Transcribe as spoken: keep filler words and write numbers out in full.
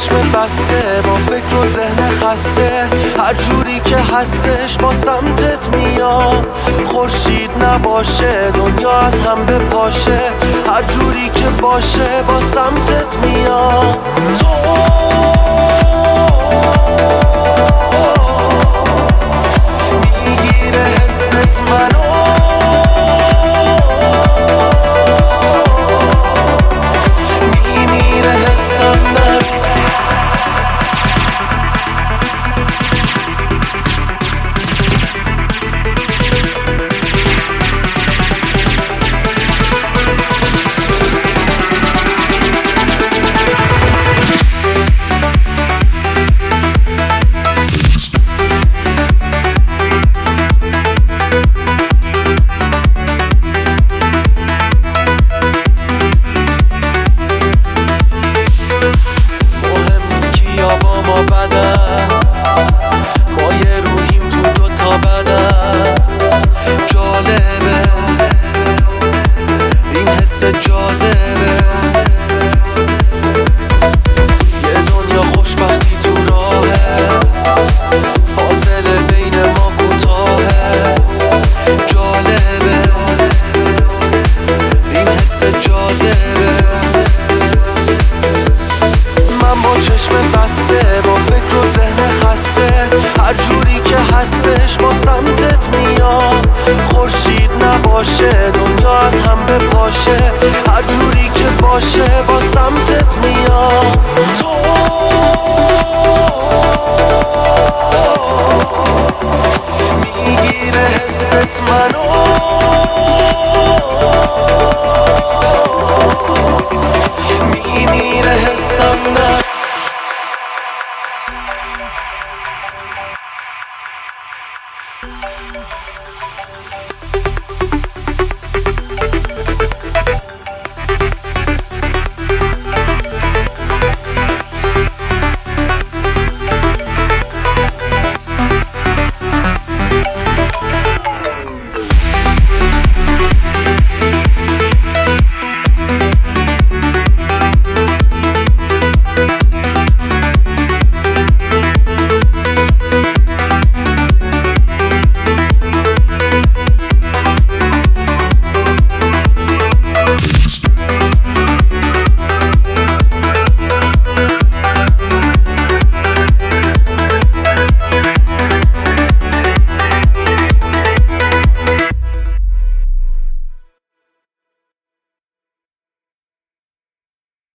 چشم بسته با فکر و ذهن خسته، هر جوری که هستش با سمتت میام. خورشید نباشه دنیا از هم بپاشه، هر جوری که باشه با سمتت میام. تو میگیره حست منو، میمیره حسم من. ما یه روحیم تو دوتا بدن، جالبه این حس جاذبه. یه دنیا خوشبختی تو راهه، فاصله بین ما کوتاهه. جالبه این حس جاذبه. من با چشم بسته با فکر و ذهن خسته، هر جوری که هستش با سمتت میام. خورشید نباشه دنیا از هم بپاشه، هر جوری که باشه با سمتت میام.